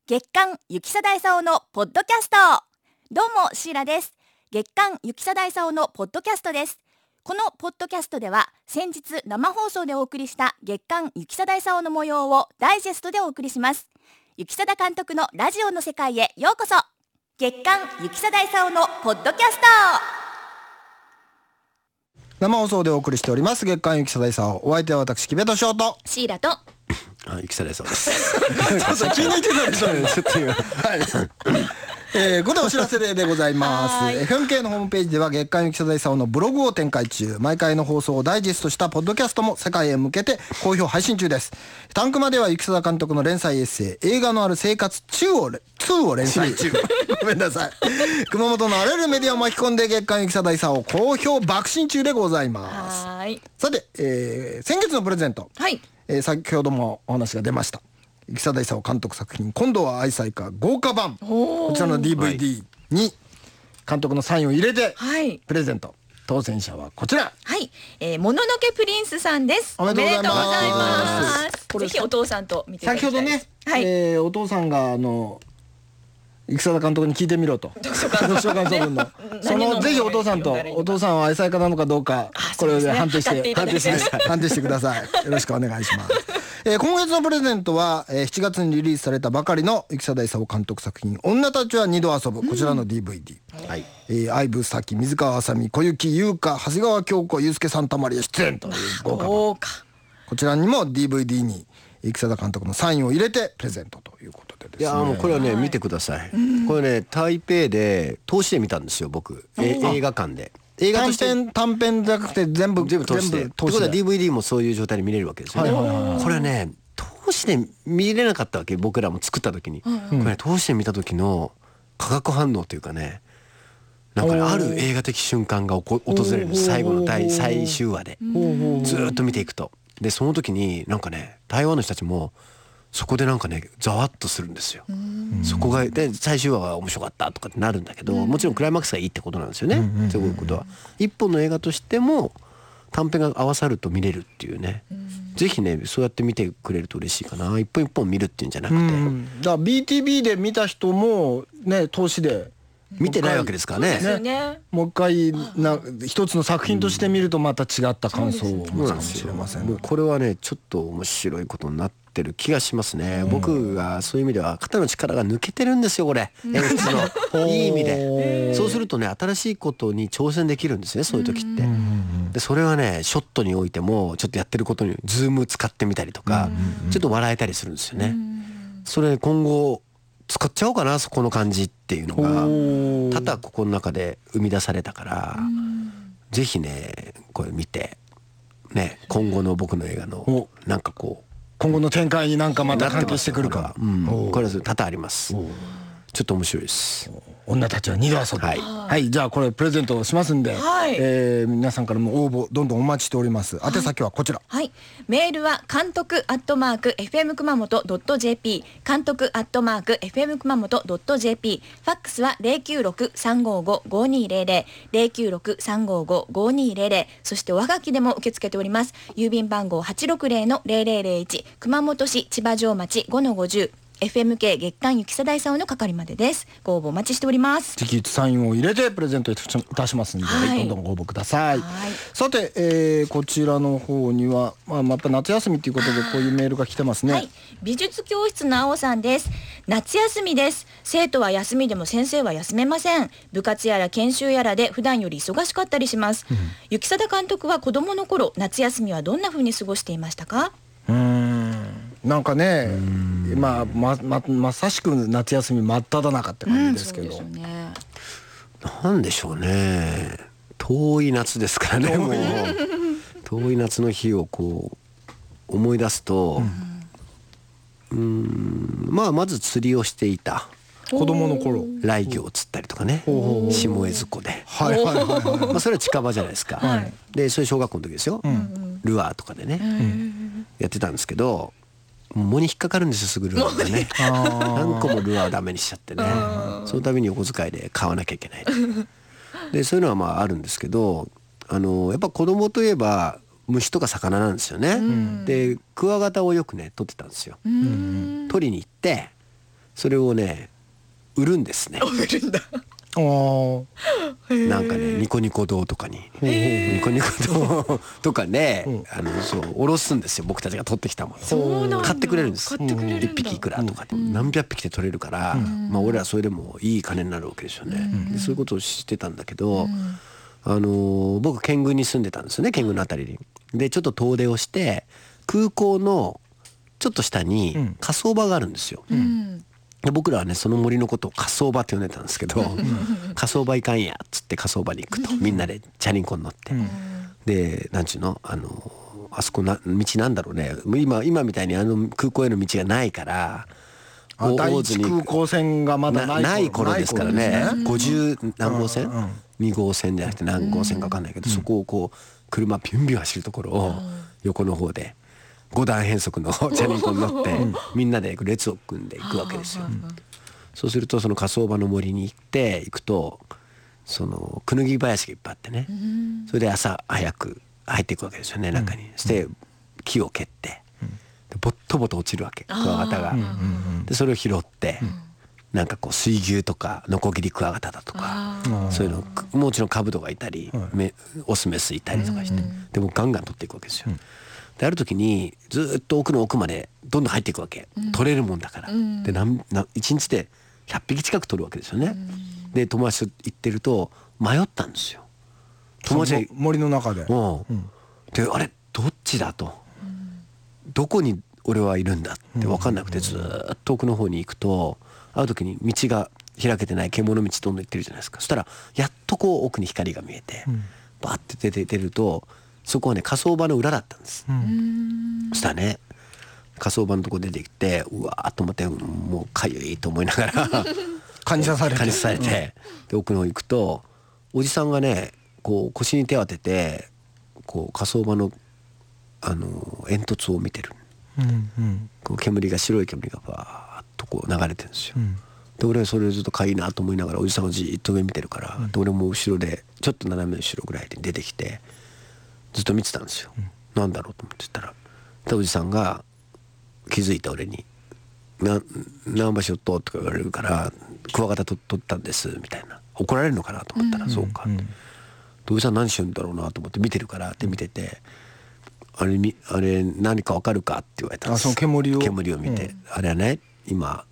月刊雪貞勲のポッドキャスト。どうもシーラです。月刊雪貞勲のポッドキャストです。このポッドキャストでは先日生放送でお送りした月刊雪貞勲の模様をダイジェストでお送りします。雪貞監督のラジオの世界へようこそ。月刊雪貞勲のポッドキャスト。 生放送でお送りしております月刊雪貞勲。お相手は私木部敏夫とシーラと雪貞勲です。 ちょっと気に入ってたでしょうね。ちょっと今ここでお知らせでございます。FMK のホームページでは月刊雪貞勲のブログを展開中。毎回の放送をダイジェストしたポッドキャストも世界へ向けて好評配信中です。タンクマでは雪貞監督の連載エッセイ映画のある生活2を連載中。ごめんなさい。熊本のあらゆるメディアを巻き込んで月刊雪貞勲を好評爆心中でございます。さて、先月のプレゼント、先ほどもお話が出ました雪貞勲監督作品今度は愛妻家豪華版、こちらの DVD に監督のサインを入れてプレゼント。当選者はこちら、 もののけプリンスさんです。 おめでとうございます。 ぜひお父さんと見ていただきたいです。 先ほどね、お父さんが雪貞監督に聞いてみろと読書感想文のそのぜひお父さんとお父さんは愛妻家なのかどうかこれで判定してください。よろしくお願いします。今月のプレゼントは7月にリリースされたばかりの雪貞勲監督作品女たちは二度遊ぶ、こちらの DVD、相武咲、水川あさみ、小雪優香、長谷川京子、ユースケ・サンタマリア出演という豪華版。こちらにも DVD に雪貞監督のサインを入れてプレゼントということでですね。 いやもうこれはね、見てください。これね台北で通しで見たんですよ僕。映画館で。映画として短編じゃなくて全部通して。ってことは DVD もそういう状態で見れるわけですよね。これね通しで見れなかったわけ、僕らも作った時に。これ通しで見た時の化学反応というかね、なんかねある映画的瞬間が訪れるんです。最後の最終話でずっと見ていくと。でその時になんかね台湾の人たちもそこでなんかねざわっとするんですよ。そこがで最終話が面白かったとかってなるんだけど、もちろんクライマックスがいいってことなんですよね。そういうことは一本の映画としても短編が合わさると見れるっていうね。ぜひねそうやって見てくれると嬉しいかな。一本一本見るっていうんじゃなくて、 だから BTV で見た人もね投資で見てないわけですからね。 もう一回一つの作品として見るとまた違った感想を持つかもしれません。 もうこれはねちょっと面白いことになってる気がしますね。僕がそういう意味では肩の力が抜けてるんですよこれ。演出のいい意味で。そうするとね新しいことに挑戦できるんですね、そういう時って。でそれはねショットにおいてもちょっとやってることにズーム使ってみたりとかちょっと笑えたりするんですよね。それ今後使っちゃおうかな、そこの感じっていうのが多々ここの中で生み出されたから、ぜひねこれ見てね今後の僕の映画のなんかこう今後の展開になんかまた関係してくるか。 これは多々あります。ちょっと面白いです。 女たちは二度遊ぶ。じゃあこれプレゼントしますんで、皆さんからも応募どんどんお待ちしております。宛先はこちら。 メールは監督@fm 熊本.jp 監督@fm 熊本.jp、 ファックスは 096-355-5200 096-355-5200、 そしておはがきでも受け付けております。郵便番号 860-0001 熊本市千葉城町 5-50FMK 月刊雪貞勲の係までです。ご応募お待ちしております。 直筆サインを入れてプレゼントいたしますので、どんどんご応募ください。さて、こちらの方には、やっぱ夏休みということでこういうメールが来てますね。 美術教室の青さんです。夏休みです。生徒は休みでも先生は休めません。部活やら研修やらで普段より忙しかったりします。雪貞監督は子供の頃夏休みはどんな風に過ごしていましたか？ なんかね、まさしく夏休み真っ只中って感じですけど、 なんでしょうね、遠い夏ですからね。もう遠い夏の日をこう思い出すと、まず釣りをしていた。 子供の頃雷魚を釣ったりとかね、下江津湖で、それは近場じゃないですか。でそれ小学校の時ですよ。ルアーとかでねやってたんですけど、藻に引っかかるんですよ、すぐルアーがね。何個もルアーダメにしちゃってね、そのためにお小遣いで買わなきゃいけないで、そういうのはあるんですけど、やっぱ子供といえば虫とか魚なんですよね。でクワガタをよくね取ってたんですよ。取りに行ってそれをね売るんですね。 売るんだ。 なんかねニコニコ堂とかにニコニコ堂とかねそうおろすんですよ、僕たちが取ってきたもの買ってくれるんです。1匹いくらとか何百匹で取れるから、まあ俺らそれでもいい金になるわけですよね。でそういうことをしてたんだけど、僕県軍に住んでたんですよね、県軍のあたりに。でちょっと遠出をして空港のちょっと下に火葬場があるんですよ。で僕らはねその森のことを火葬場って呼んでたんですけど火葬場行かんやっつって火葬場に行くとみんなでチャリンコに乗って、でなんちゅうのあそこ道なんだろうね、今みたいに空港への道がないから第一空港線がまだない頃ですからね、50何号線、2号線じゃなくて何号線か分かんないけど、そこをこう車ビュンビュン走るところを横の方で5段変速のチャリンコに乗ってみんなで列を組んでいくわけですよ。そうするとその火葬場の森に行くとそのクヌギ林がいっぱいあってね、それで朝早く入っていくわけですよね、中に。して木を蹴ってボットボト落ちるわけ、クワガタが。でそれを拾ってなんかこう水牛とかノコギリクワガタだとかそういうのもちろんカブトがいたりオスメスいたりとかして、でもガンガン取っていくわけですよ。である時にずっと奥の奥までどんどん入っていくわけ、取れるもんだから。で1日で100匹近く取るわけですよね。で友達と行ってると迷ったんですよ、友達森の中で。 であれどっちだと、どこに俺はいるんだって分かんなくて、ずっと奥の方に行くとある時に道が開けてない獣道どんどん行ってるじゃないですか。そしたらやっとこう奥に光が見えてバーって出ると、そこはね火葬場の裏だったんです。そしたらね火葬場のとこ出てきてうわーっと思ってもうかゆいと思いながら蚊に刺されてで奥の方行くとおじさんがねこう腰に手を当ててこう火葬場の煙突を見てる、こう白い煙がバーッとこう流れてるんですよ。で俺はそれずっとかいいなと思いながらおじさんがじーっと上見てるから、で俺も後ろでちょっと斜め後ろぐらいで出てきてずっと見てたんですよ。なんだろうと思ってたらおじさんが気づいた俺に「何場所と?」とか言われるから「クワガタ取ったんです」みたいな。怒られるのかなと思ったら「そうか」って。でおじさん何してるんだろうなと思って見てるからって見てて「あれ何か分かるか?」って言われたんです。 その煙を見て「あれはね今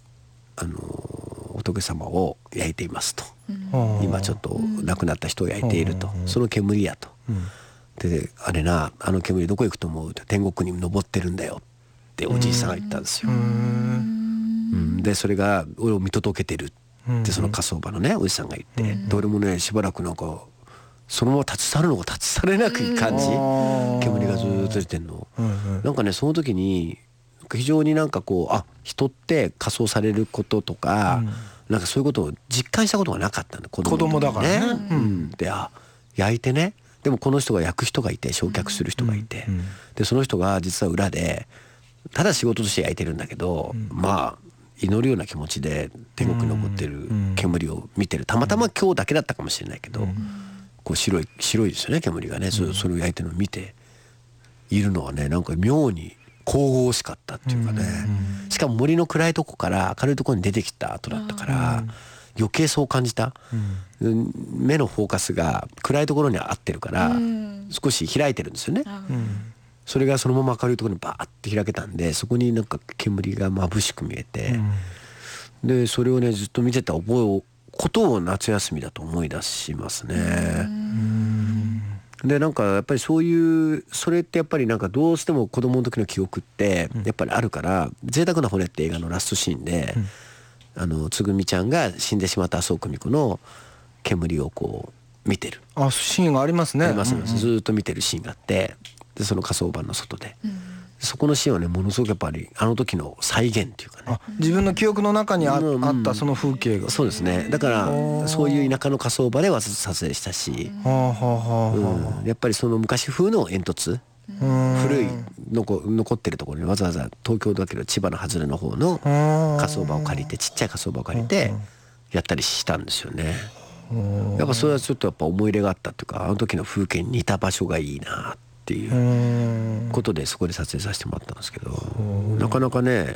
仏様を焼いています」と「今ちょっと亡くなった人を焼いている」と「その煙や」と。であれな煙どこ行くと思うって天国に登ってるんだよっておじいさんが言ったんですよ。でそれが俺を見届けてるってその火葬場のねおじさんが言って、で俺もねしばらくなんかそのまま立ち去るのが立ち去れなく感じ、煙がずっと出てんの。なんかねその時に非常になんかこう人って火葬されることとか、なんかそういうことを実感したことがなかったんだ子供だからね。で焼いてね、でもこの人が焼く人がいて焼却する人がいて、でその人が実は裏でただ仕事として焼いてるんだけど、まあ祈るような気持ちで天国に残ってる煙を見てる。たまたま今日だけだったかもしれないけど、こう白いですよね煙がね。それを焼いてるのを見ているのはね、なんか妙に神々しかったっていうかね。しかも森の暗いとこから明るいところに出てきた後だったから余計そう感じた。目のフォーカスが暗いところに合ってるから少し開いてるんですよね。それがそのまま明るいところにバーッて開けたんで、そこになんか煙が眩しく見えて、でそれをねずっと見てたことを夏休みだと思い出しますね。でなんかやっぱりそれってやっぱりなんかどうしても子供の時の記憶ってやっぱりあるから、贅沢な骨って映画のラストシーンで、つぐみちゃんが死んでしまった麻生久美子の煙をこう見てるシーンがありますね。 あります、ずっと見てるシーンがあって、でその火葬場の外で、そこのシーンはねものすごくやっぱりあの時の再現っていうかね、 自分の記憶の中にあったその風景が。 そうですね。だからそういう田舎の火葬場では撮影したし、やっぱりその昔風の煙突、古い残ってるところにわざわざ東京だけど千葉の外れの方の火葬場を借りて、ちっちゃい火葬場を借りてやったりしたんですよね。やっぱそれはちょっとやっぱ思い入れがあったっていうか、あの時の風景に似た場所がいいなっていうことでそこで撮影させてもらったんですけど、なかなかね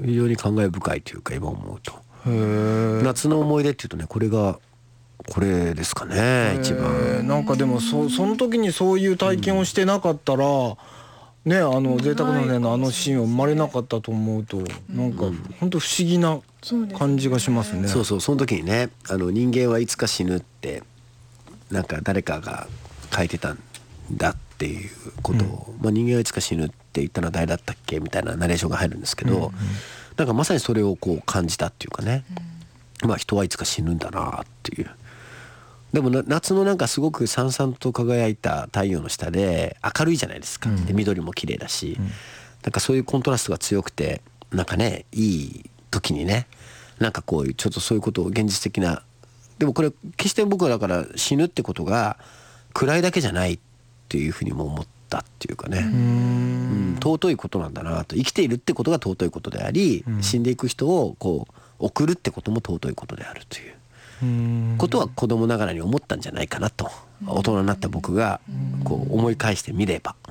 非常に感慨深いというか今思うと。夏の思い出っていうとねこれですかね一番。 なんかでもその時にそういう体験をしてなかったら、ね、贅沢のねのシーンは生まれなかったと思うと、なんか本当不思議な感じがしますね。 そうその時にね人間はいつか死ぬってなんか誰かが書いてたんだっていうことを、人間はいつか死ぬって言ったのは誰だったっけみたいなナレーションが入るんですけど、なんかまさにそれをこう感じたっていうかね、人はいつか死ぬんだなっていう。でも夏のなんかすごくさんさんと輝いた太陽の下で明るいじゃないですか、で緑も綺麗だし、なんかそういうコントラストが強くてなんかねいい時にねなんかこういうちょっとそういうことを現実的な、でもこれ決して僕はだから死ぬってことが暗いだけじゃないっていうふうにも思ったっていうかね、尊いことなんだなと。生きているってことが尊いことであり、死んでいく人をこう送るってことも尊いことであるということは子供ながらに思ったんじゃないかなと、大人になった僕がこう思い返してみれば。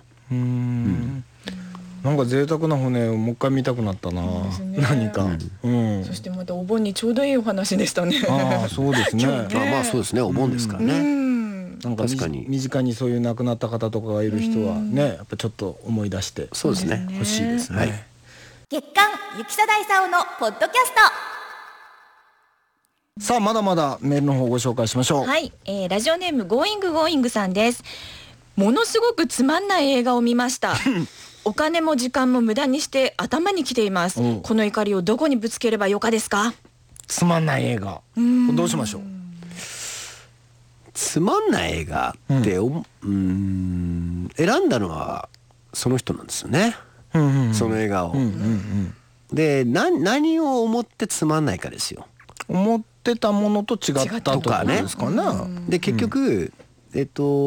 なんか贅沢な骨をもう一回見たくなったな、何か、 そしてまたお盆にちょうどいいお話でしたね。 そうですね。 そうですね、お盆ですからね。 なんか身近にそういう亡くなった方とかがいる人はね、やっぱちょっと思い出してそうですね、 欲しいですね。 月刊ゆきさだいさおのポッドキャスト。 さあまだまだメールの方をご紹介しましょう。 はい、ラジオネームGoingさんです。ものすごくつまんない映画を見ましたお金も時間も無駄にして頭にきています。この怒りをどこにぶつければよかですか？ つまんない映画どうしましょう？ つまんない映画って選んだのはその人なんですよね、その映画を、で何を思ってつまんないかですよ。 思ってたものと違ったとかね。 で結局、映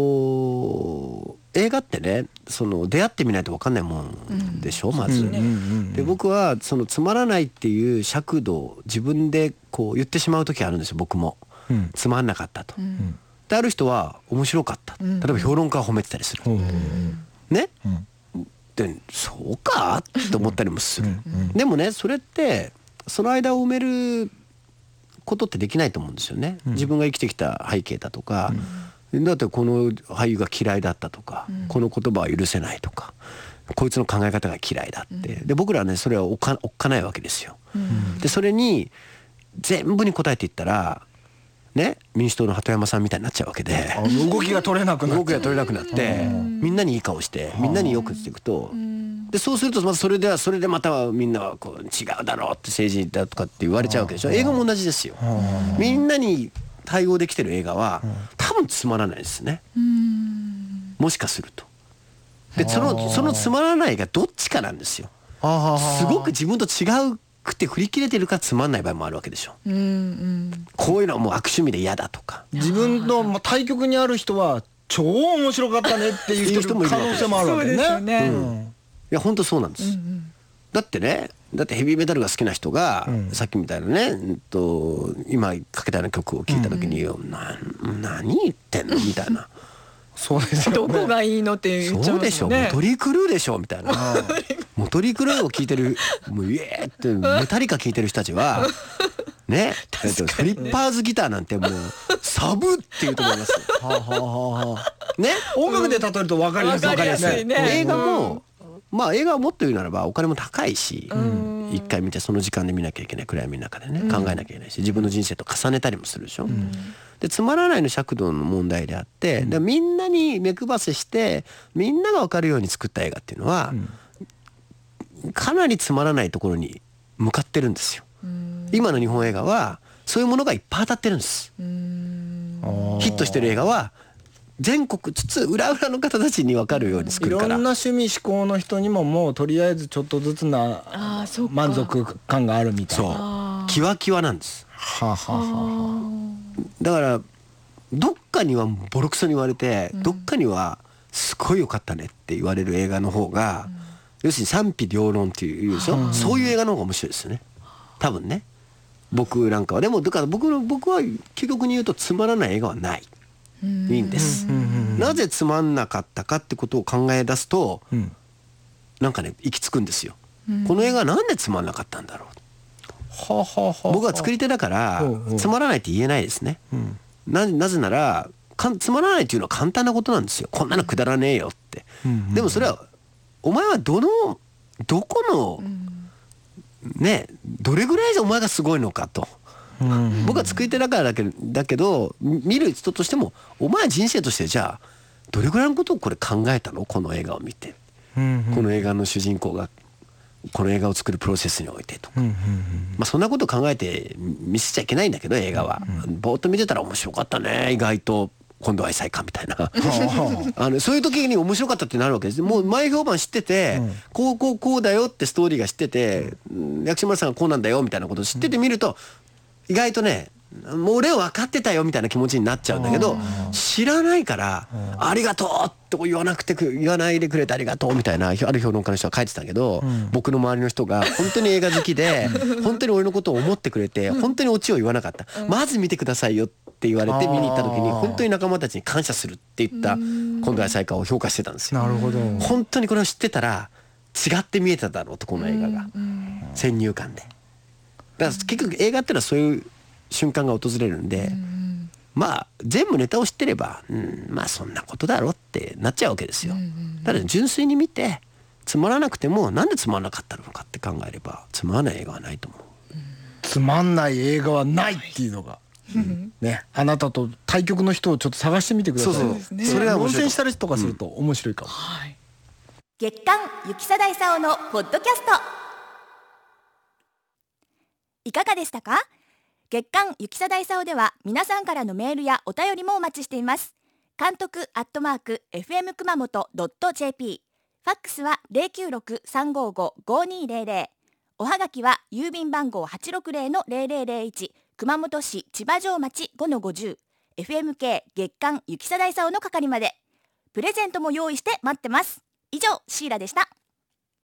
画ってねその出会ってみないと分かんないもんでしょ、まず。で僕はそのつまらないっていう尺度を自分でこう言ってしまう時あるんですよ、僕も。つまんなかったと。である人は面白かった、例えば評論家は褒めてたりする、ね、でそうかって思ったりもする。でもねそれってその間を埋めることってできないと思うんですよね。自分が生きてきた背景だとか、だってこの俳優が嫌いだったとか、この言葉は許せないとか、こいつの考え方が嫌いだって、で僕らはねそれはおっかないわけですよ。でそれに全部に答えていったらね、民主党の鳩山さんみたいになっちゃうわけで、 動きが取れなくなって、 みんなにいい顔してみんなによくしていくと、でそうするとまずそれでまたみんなはこう違うだろうって政治だとかって言われちゃうわけでしょ。映画も同じですよ。みんなに対応できてる映画は多分つまらないですね、もしかすると。でそのつまらないがどっちかなんですよ。すごく自分と違うくて振り切れてるからつまんない場合もあるわけでしょ。こういうのはもう悪趣味で嫌だとか、 自分の対極にある人は超面白かったねっていう人もいる可能性もあるわけね。 いや本当そうなんです、だってヘビーメタルが好きな人が、さっきみたいなね、今かけたような曲を聴いた時に、何言ってんのみたいなそうですよね、 どこがいいのって言っちゃうもんね。 そうでしょ、モトリークルーでしょみたいなモトリークルーを聴いてるもうイエーってメタリカ聴いてる人たちはね、フリッパーズギターなんてもうサブって言うと思いますね。 音楽で例えると分かりやすいね。 映画も映画をもっと言うならばお金も高いし、一回見てその時間で見なきゃいけない、暗闇の中でね考えなきゃいけないし、自分の人生と重ねたりもするでしょ。でつまらないの尺度の問題であって、でみんなに目配せしてみんなが分かるように作った映画っていうのは、かなりつまらないところに向かってるんですよ。今の日本映画はそういうものがいっぱい当たってるんです。ヒットしてる映画は全国津々浦々の方たちに分かるように作るから、 いろんな趣味嗜好の人にももうとりあえずちょっとずつな満足感があるみたいな、 キワキワなんです。だからどっかにはボロクソに言われて、どっかにはすごい良かったねって言われる映画の方が、要するに賛否両論っていうでしょ、そういう映画の方が面白いですよね多分ね。僕なんかはでもだから僕は究極に言うとつまらない映画はない、いいんです。なぜつまんなかったかってことを考え出すと、なんかね行き着くんですよ。 この映画はなんでつまんなかったんだろう。僕は作り手だからつまらないって言えないですね。なぜならつまらないっていうのは簡単なことなんですよ。こんなのくだらねえよって。でもそれはお前はどこのね、どれぐらいお前がすごいのかと。僕は作り手だからだけど見る人としてもお前は人生としてじゃあどれぐらいのことをこれ考えたのこの映画を見て、この映画の主人公がこの映画を作るプロセスにおいてとか、そんなことを考えて見せちゃいけないんだけど映画は、ぼーっと見てたら面白かったね意外と今度は愛妻家みたいなそういう時に面白かったってなるわけです。もう前評判知ってて、こうだよってストーリーが知ってて、薬師丸さんがこうなんだよみたいなことを知ってて見ると意外とね、もう俺は分かってたよみたいな気持ちになっちゃうんだけど、知らないからありがとうって言わないでくれてありがとうみたいな、ある評論家の人が書いてたけど、僕の周りの人が本当に映画好きで本当に俺のことを思ってくれて本当にオチを言わなかった、まず見てくださいよって言われて見に行った時に本当に仲間たちに感謝するって言った今度は愛妻家を評価してたんですよ。 なるほど。 本当にこれを知ってたら違って見えただろうと、この映画が先入観で。だから結局映画ってのはそういう瞬間が訪れるんで、全部ネタを知ってれば、そんなことだろってなっちゃうわけですよ。ただ純粋に見てつまらなくてもなんでつまらなかったのかって考えればつまらない映画はないと思う。 つまんない映画はないっていうのが、ね、あなたと対局の人をちょっと探してみてください。 それは論戦したりとかすると面白いかも。 月刊雪貞勲のポッドキャストいかがでしたか？月刊雪貞勲では皆さんからのメールやお便りもお待ちしています。監督@fm熊本.jp、 ファックスは 096-355-5200、 おはがきは郵便番号 860-0001 熊本市千葉城町 5-50 FMK 月刊雪貞勲の係まで。プレゼントも用意して待ってます。以上、シーラでした。